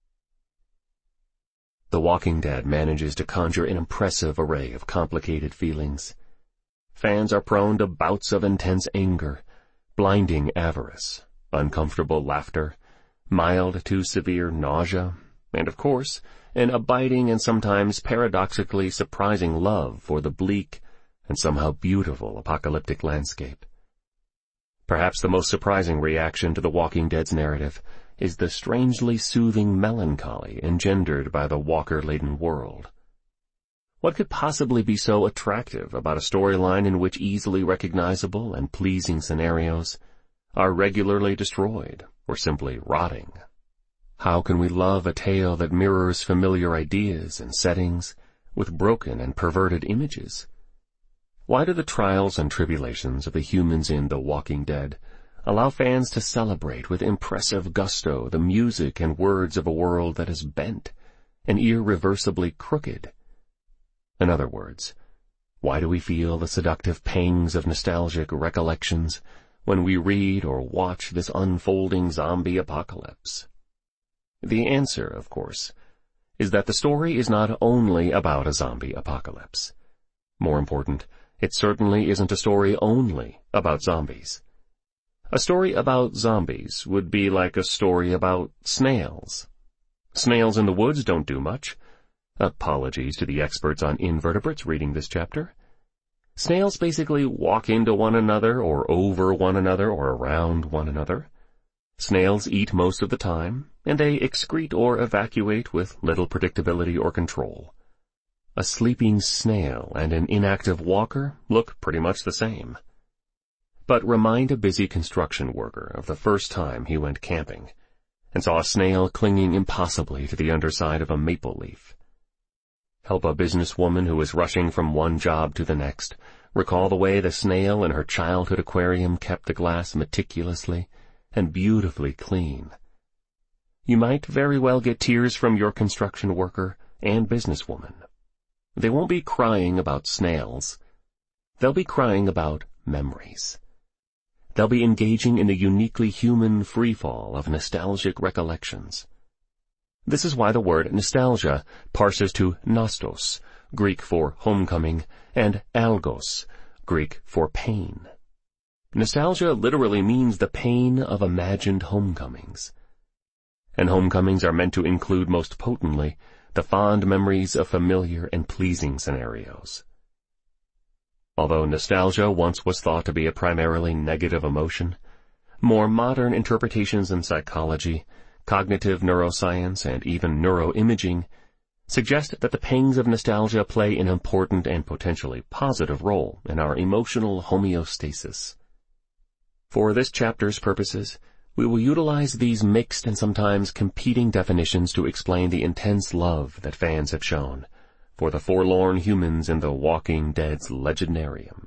The Walking Dead manages to conjure an impressive array of complicated feelings. Fans are prone to bouts of intense anger, blinding avarice, uncomfortable laughter, mild to severe nausea, and of course, an abiding and sometimes paradoxically surprising love for the bleak and somehow beautiful apocalyptic landscape. Perhaps the most surprising reaction to The Walking Dead's narrative is the strangely soothing melancholy engendered by the walker-laden world. What could possibly be so attractive about a storyline in which easily recognizable and pleasing scenarios are regularly destroyed or simply rotting? How can we love a tale that mirrors familiar ideas and settings with broken and perverted images? Why do the trials and tribulations of the humans in The Walking Dead allow fans to celebrate with impressive gusto the music and words of a world that is bent and irreversibly crooked? In other words, why do we feel the seductive pangs of nostalgic recollections when we read or watch this unfolding zombie apocalypse? The answer, of course, is that the story is not only about a zombie apocalypse. More important, it certainly isn't a story only about zombies. A story about zombies would be like a story about snails. Snails in the woods don't do much. Apologies to the experts on invertebrates reading this chapter. Snails basically walk into one another or over one another or around one another. Snails eat most of the time, and they excrete or evacuate with little predictability or control. A sleeping snail and an inactive walker look pretty much the same. But remind a busy construction worker of the first time he went camping and saw a snail clinging impossibly to the underside of a maple leaf. Help a businesswoman who is rushing from one job to the next recall the way the snail in her childhood aquarium kept the glass meticulously and beautifully clean. You might very well get tears from your construction worker and businesswoman. They won't be crying about snails. They'll be crying about memories. They'll be engaging in the uniquely human freefall of nostalgic recollections. This is why the word nostalgia parses to nostos, Greek for homecoming, and algos, Greek for pain. Nostalgia literally means the pain of imagined homecomings. And homecomings are meant to include most potently the fond memories of familiar and pleasing scenarios. Although nostalgia once was thought to be a primarily negative emotion, more modern interpretations in psychology, cognitive neuroscience, and even neuroimaging suggest that the pangs of nostalgia play an important and potentially positive role in our emotional homeostasis. For this chapter's purposes, we will utilize these mixed and sometimes competing definitions to explain the intense love that fans have shown for the forlorn humans in The Walking Dead's legendarium.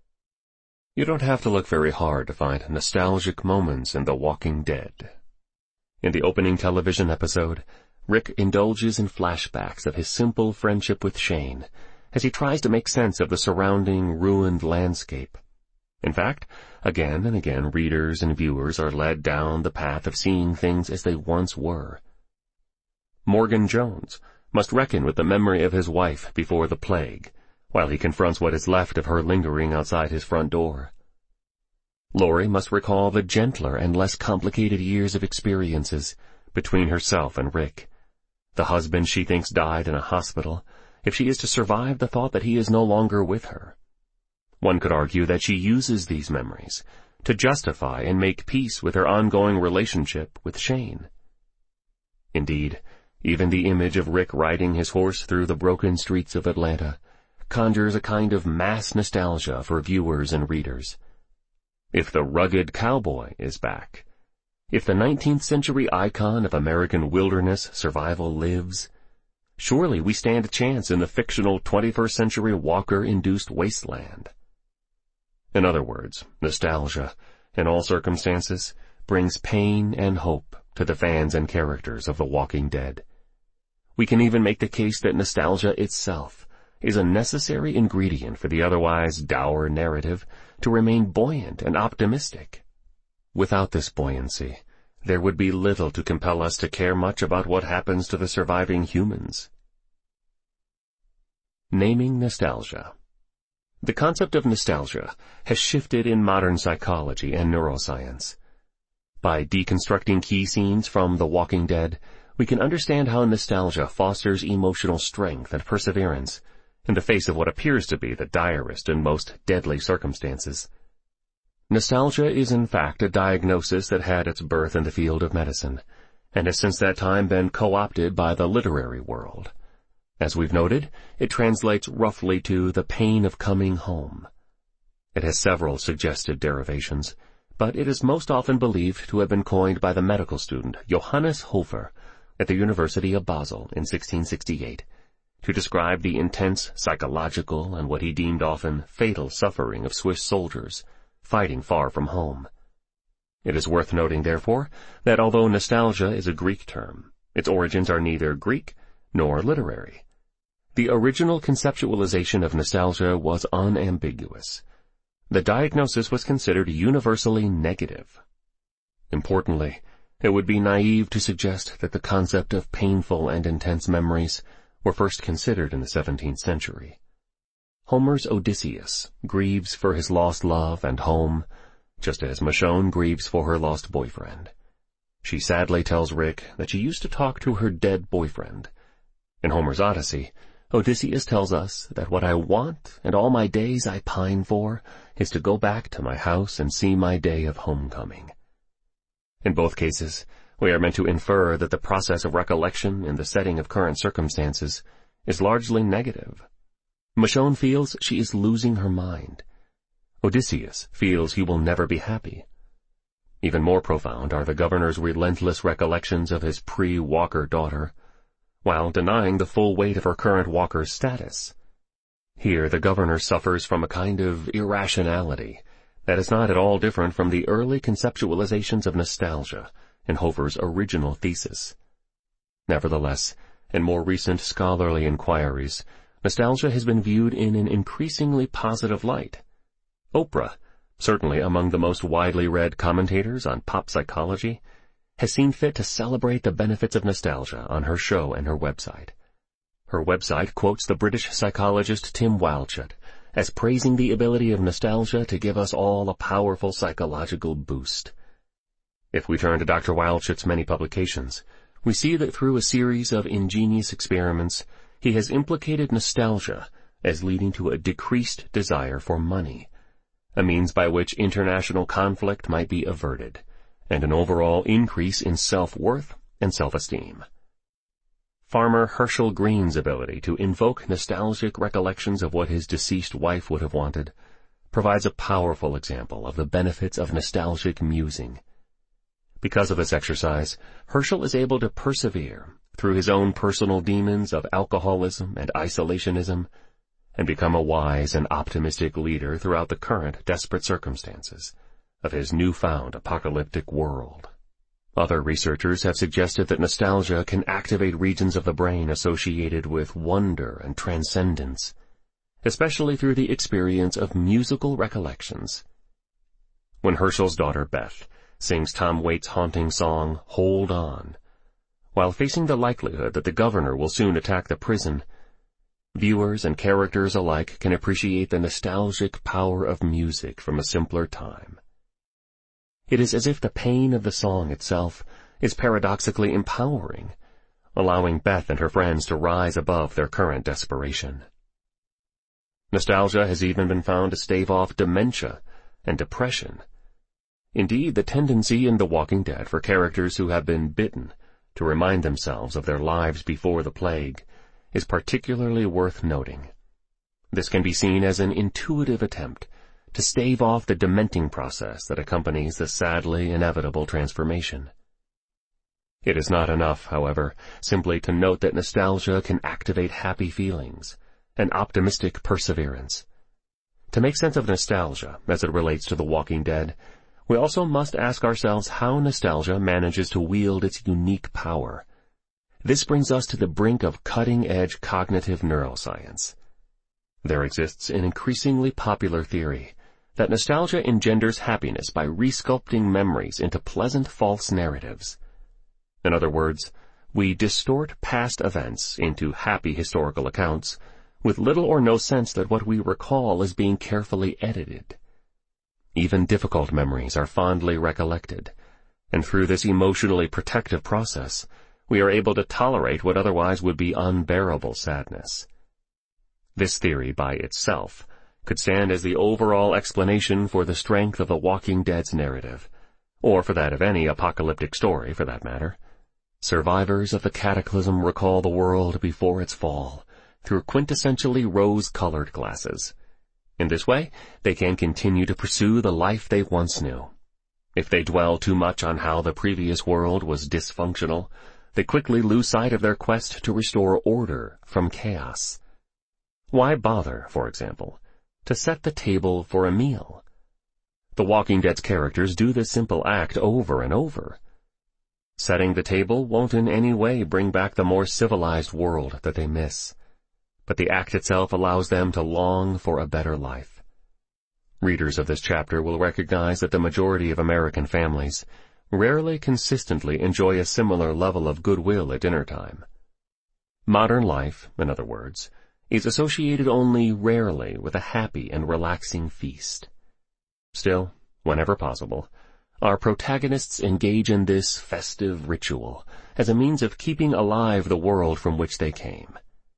You don't have to look very hard to find nostalgic moments in The Walking Dead. In the opening television episode, Rick indulges in flashbacks of his simple friendship with Shane as he tries to make sense of the surrounding ruined landscape. In fact, again and again readers and viewers are led down the path of seeing things as they once were. Morgan Jones must reckon with the memory of his wife before the plague, while he confronts what is left of her lingering outside his front door. Laurie must recall the gentler and less complicated years of experiences between herself and Rick, the husband she thinks died in a hospital, if she is to survive the thought that he is no longer with her. One could argue that she uses these memories to justify and make peace with her ongoing relationship with Shane. Indeed, even the image of Rick riding his horse through the broken streets of Atlanta conjures a kind of mass nostalgia for viewers and readers. If the rugged cowboy is back, if the 19th century icon of American wilderness survival lives, surely we stand a chance in the fictional 21st century Walker-induced wasteland. In other words, nostalgia, in all circumstances, brings pain and hope to the fans and characters of The Walking Dead. We can even make the case that nostalgia itself is a necessary ingredient for the otherwise dour narrative to remain buoyant and optimistic. Without this buoyancy, there would be little to compel us to care much about what happens to the surviving humans. Naming nostalgia. The concept of nostalgia has shifted in modern psychology and neuroscience. By deconstructing key scenes from The Walking Dead, we can understand how nostalgia fosters emotional strength and perseverance in the face of what appears to be the direst and most deadly circumstances. Nostalgia is in fact a diagnosis that had its birth in the field of medicine, and has since that time been co-opted by the literary world. As we've noted, it translates roughly to the pain of coming home. It has several suggested derivations, but it is most often believed to have been coined by the medical student Johannes Hofer at the University of Basel in 1668 to describe the intense psychological and what he deemed often fatal suffering of Swiss soldiers fighting far from home. It is worth noting, therefore, that although nostalgia is a Greek term, its origins are neither Greek nor literary. The original conceptualization of nostalgia was unambiguous. The diagnosis was considered universally negative. Importantly, it would be naive to suggest that the concept of painful and intense memories were first considered in the 17th century. Homer's Odysseus grieves for his lost love and home, just as Michonne grieves for her lost boyfriend. She sadly tells Rick that she used to talk to her dead boyfriend. In Homer's Odyssey, Odysseus tells us that what I want and all my days I pine for is to go back to my house and see my day of homecoming. In both cases, we are meant to infer that the process of recollection in the setting of current circumstances is largely negative. Michonne feels she is losing her mind. Odysseus feels he will never be happy. Even more profound are the governor's relentless recollections of his pre-Walker daughter, while denying the full weight of her current Walker status. Here the governor suffers from a kind of irrationality that is not at all different from the early conceptualizations of nostalgia in Hofer's original thesis. Nevertheless, in more recent scholarly inquiries, nostalgia has been viewed in an increasingly positive light. Oprah, certainly among the most widely read commentators on pop psychology, has seen fit to celebrate the benefits of nostalgia on her show and her website. Her website quotes the British psychologist Tim Wildschut as praising the ability of nostalgia to give us all a powerful psychological boost. If we turn to Dr. Wildschut's many publications, we see that through a series of ingenious experiments, he has implicated nostalgia as leading to a decreased desire for money, a means by which international conflict might be averted, and an overall increase in self-worth and self-esteem. Farmer Herschel Green's ability to invoke nostalgic recollections of what his deceased wife would have wanted provides a powerful example of the benefits of nostalgic musing. Because of this exercise, Herschel is able to persevere through his own personal demons of alcoholism and isolationism and become a wise and optimistic leader throughout the current desperate circumstances of his newfound apocalyptic world. Other researchers have suggested that nostalgia can activate regions of the brain associated with wonder and transcendence, especially through the experience of musical recollections. when Herschel's daughter Beth sings Tom Waits' haunting song, Hold On, while facing the likelihood that the governor will soon attack the prison, viewers and characters alike can appreciate the nostalgic power of music from a simpler time. It is as if the pain of the song itself is paradoxically empowering, allowing Beth and her friends to rise above their current desperation. Nostalgia has even been found to stave off dementia and depression. Indeed, the tendency in The Walking Dead for characters who have been bitten to remind themselves of their lives before the plague is particularly worth noting. This can be seen as an intuitive attempt to stave off the dementing process that accompanies the sadly inevitable transformation. It is not enough, however, simply to note that nostalgia can activate happy feelings and optimistic perseverance. To make sense of nostalgia as it relates to The Walking Dead, we also must ask ourselves how nostalgia manages to wield its unique power. This brings us to the brink of cutting-edge cognitive neuroscience. There exists an increasingly popular theory that nostalgia engenders happiness by resculpting memories into pleasant false narratives. In other words, we distort past events into happy historical accounts with little or no sense that what we recall is being carefully edited. Even difficult memories are fondly recollected, and through this emotionally protective process, we are able to tolerate what otherwise would be unbearable sadness. This theory by itself could stand as the overall explanation for the strength of The Walking Dead's narrative, or for that of any apocalyptic story for that matter. Survivors of the cataclysm recall the world before its fall through quintessentially rose-colored glasses. In this way, they can continue to pursue the life they once knew. If they dwell too much on how the previous world was dysfunctional, they quickly lose sight of their quest to restore order from chaos. Why bother, for example, to set the table for a meal? The Walking Dead's characters do this simple act over and over. Setting the table won't in any way bring back the more civilized world that they miss, but the act itself allows them to long for a better life. Readers of this chapter will recognize that the majority of American families rarely consistently enjoy a similar level of goodwill at dinner time. Modern life, in other words, is associated only rarely with a happy and relaxing feast. Still, whenever possible, our protagonists engage in this festive ritual as a means of keeping alive the world from which they came.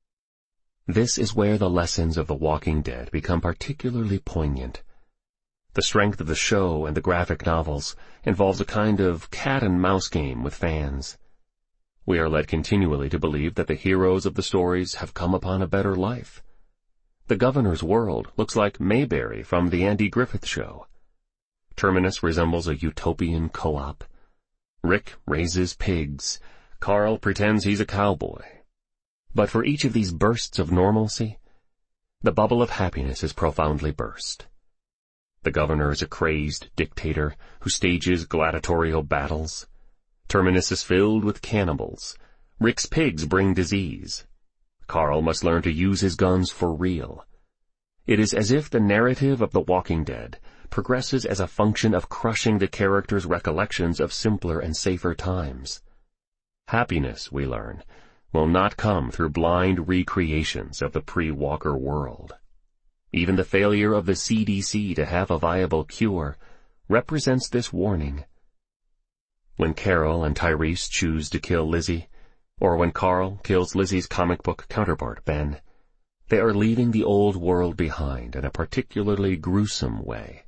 This is where the lessons of The Walking Dead become particularly poignant. The strength of the show and the graphic novels involves a kind of cat-and-mouse game with fans. We are led continually to believe that the heroes of the stories have come upon a better life. The governor's world looks like Mayberry from the Andy Griffith Show. Terminus resembles a utopian co-op. Rick raises pigs. Carl pretends he's a cowboy. But for each of these bursts of normalcy, the bubble of happiness is profoundly burst. The governor is a crazed dictator who stages gladiatorial battles. Terminus is filled with cannibals. Rick's pigs bring disease. Carl must learn to use his guns for real. It is as if the narrative of The Walking Dead progresses as a function of crushing the characters' recollections of simpler and safer times. Happiness, we learn, will not come through blind recreations of the pre-Walker world. Even the failure of the CDC to have a viable cure represents this warning. When Carol and Tyrese choose to kill Lizzie, or when Carl kills Lizzie's comic book counterpart, Ben, they are leaving the old world behind in a particularly gruesome way.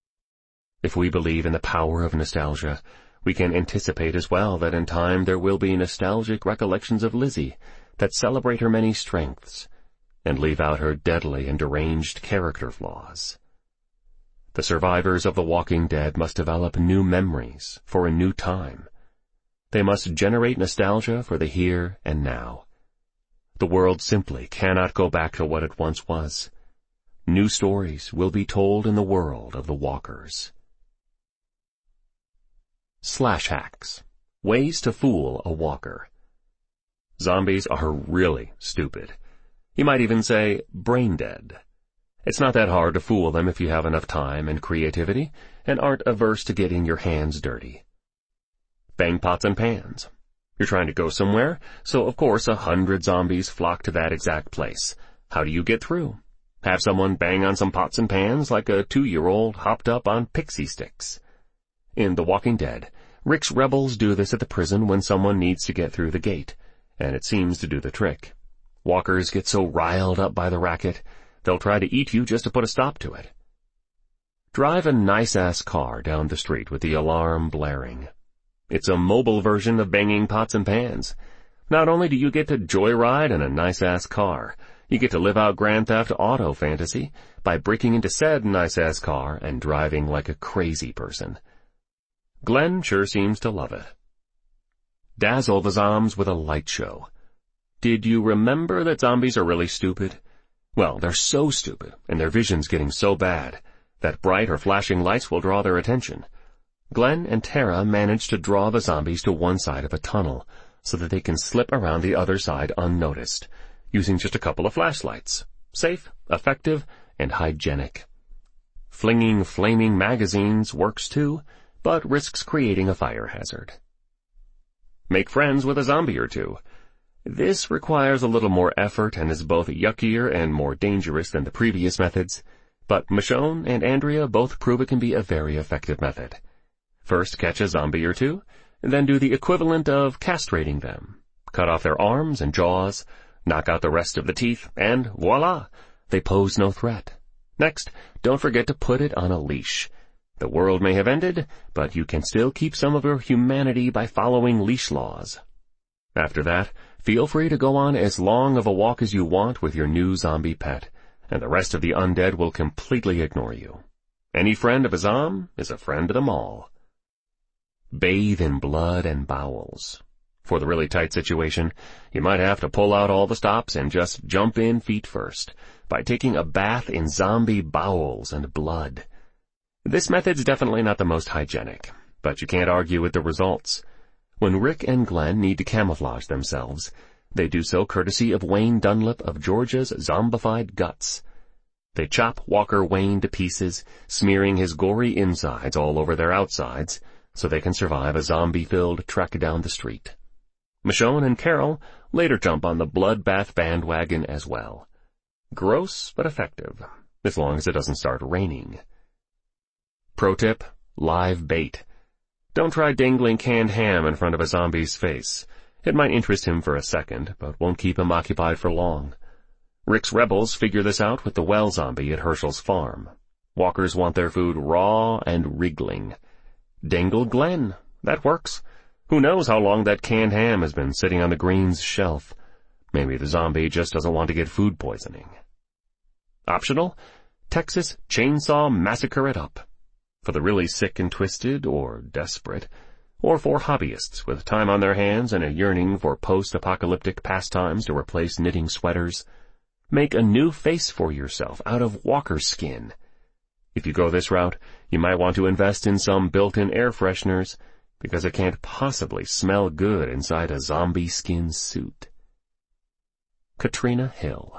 If we believe in the power of nostalgia, we can anticipate as well that in time there will be nostalgic recollections of Lizzie that celebrate her many strengths and leave out her deadly and deranged character flaws. The survivors of The Walking Dead must develop new memories for a new time. They must generate nostalgia for the here and now. The world simply cannot go back to what it once was. New stories will be told in the world of the Walkers. Slash hacks. Ways to fool a walker. Zombies are really stupid. You might even say brain dead. It's not that hard to fool them if you have enough time and creativity and aren't averse to getting your hands dirty. Bang pots and pans. You're trying to go somewhere, so of course 100 zombies flock to that exact place. How do you get through? Have someone bang on some pots and pans like a 2-year-old hopped up on pixie sticks. In The Walking Dead, Rick's rebels do this at the prison when someone needs to get through the gate, and it seems to do the trick. Walkers get so riled up by the racket, they'll try to eat you just to put a stop to it. Drive a nice-ass car down the street with the alarm blaring. It's a mobile version of banging pots and pans. Not only do you get to joyride in a nice-ass car, you get to live out Grand Theft Auto fantasy by breaking into said nice-ass car and driving like a crazy person. Glenn sure seems to love it. Dazzle the zombs with a light show. Did you remember that zombies are really stupid? Well, they're so stupid, and their vision's getting so bad, that bright or flashing lights will draw their attention. Glenn and Tara manage to draw the zombies to one side of a tunnel, so that they can slip around the other side unnoticed, using just a couple of flashlights. Safe, effective, and hygienic. Flinging flaming magazines works too, but risks creating a fire hazard. Make friends with a zombie or two. This requires a little more effort and is both yuckier and more dangerous than the previous methods, but Michonne and Andrea both prove it can be a very effective method. First catch a zombie or two, then do the equivalent of castrating them. Cut off their arms and jaws, knock out the rest of the teeth, and voila, they pose no threat. Next, don't forget to put it on a leash. The world may have ended, but you can still keep some of your humanity by following leash laws. After that, feel free to go on as long of a walk as you want with your new zombie pet, and the rest of the undead will completely ignore you. Any friend of a zom is a friend of them all. Bathe in blood and bowels. For the really tight situation, you might have to pull out all the stops and just jump in feet first by taking a bath in zombie bowels and blood. This method's definitely not the most hygienic, but you can't argue with the results. When Rick and Glenn need to camouflage themselves, they do so courtesy of Wayne Dunlap of Georgia's Zombified Guts. They chop Walker Wayne to pieces, smearing his gory insides all over their outsides, so they can survive a zombie-filled trek down the street. Michonne and Carol later jump on the bloodbath bandwagon as well. Gross but effective, as long as it doesn't start raining. Pro tip, live bait. Don't try dangling canned ham in front of a zombie's face. It might interest him for a second, but won't keep him occupied for long. Rick's rebels figure this out with the well zombie at Herschel's farm. Walkers want their food raw and wriggling. Dangle Glenn. That works. Who knows how long that canned ham has been sitting on the greens shelf. Maybe the zombie just doesn't want to get food poisoning. Optional, Texas Chainsaw Massacre it up. For the really sick and twisted or desperate, or for hobbyists with time on their hands and a yearning for post-apocalyptic pastimes to replace knitting sweaters. Make a new face for yourself out of walker skin. If you go this route, you might want to invest in some built-in air fresheners, because it can't possibly smell good inside a zombie skin suit. Katrina Hill.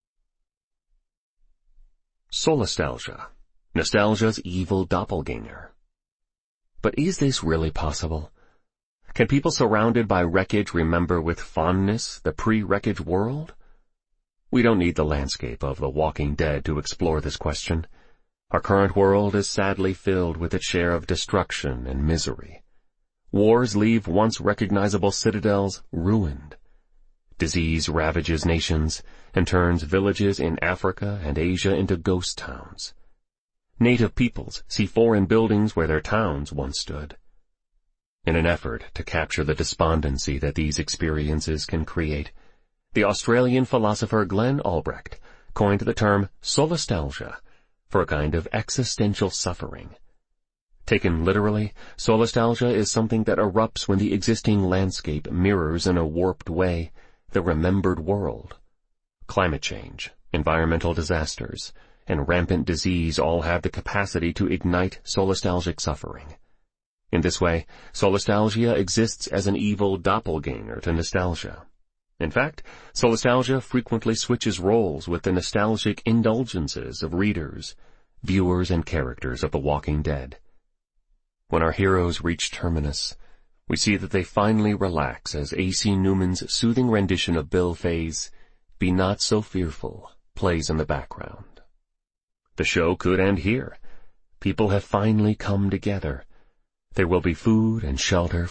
Solastalgia. Nostalgia's evil doppelganger. But is this really possible? Can people surrounded by wreckage remember with fondness the pre-wreckage world? We don't need the landscape of The Walking Dead to explore this question. Our current world is sadly filled with its share of destruction and misery. Wars leave once recognizable citadels ruined. Disease ravages nations and turns villages in Africa and Asia into ghost towns. Native peoples see foreign buildings where their towns once stood. In an effort to capture the despondency that these experiences can create, the Australian philosopher Glenn Albrecht coined the term solastalgia for a kind of existential suffering. Taken literally, solastalgia is something that erupts when the existing landscape mirrors in a warped way the remembered world. Climate change, environmental disasters, and rampant disease all have the capacity to ignite solastalgic suffering. In this way, solastalgia exists as an evil doppelganger to nostalgia. In fact, Solastalgia frequently switches roles with the nostalgic indulgences of readers, viewers, and characters of The Walking Dead. When our heroes reach Terminus, we see that they finally relax as A.C. Newman's soothing rendition of Bill Fay's "Be Not So Fearful" plays in the background. The show could end here. People have finally come together. There will be food and shelter